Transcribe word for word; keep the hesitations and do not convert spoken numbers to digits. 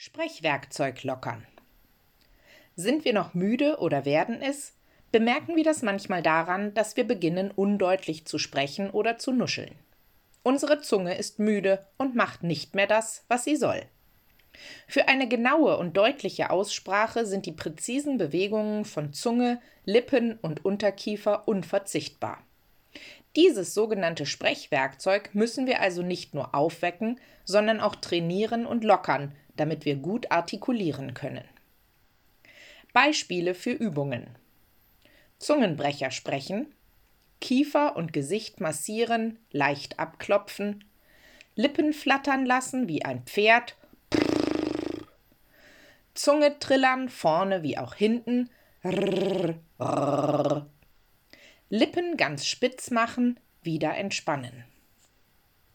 Sprechwerkzeug lockern. Sind wir noch müde oder werden es, bemerken wir das manchmal daran, dass wir beginnen, undeutlich zu sprechen oder zu nuscheln. Unsere Zunge ist müde und macht nicht mehr das, was sie soll. Für eine genaue und deutliche Aussprache sind die präzisen Bewegungen von Zunge, Lippen und Unterkiefer unverzichtbar. Dieses sogenannte Sprechwerkzeug müssen wir also nicht nur aufwecken, sondern auch trainieren und lockern, damit wir gut artikulieren können. Beispiele für Übungen: Zungenbrecher sprechen, Kiefer und Gesicht massieren, leicht abklopfen, Lippen flattern lassen wie ein Pferd, Zunge trillern, vorne wie auch hinten, Lippen ganz spitz machen, wieder entspannen.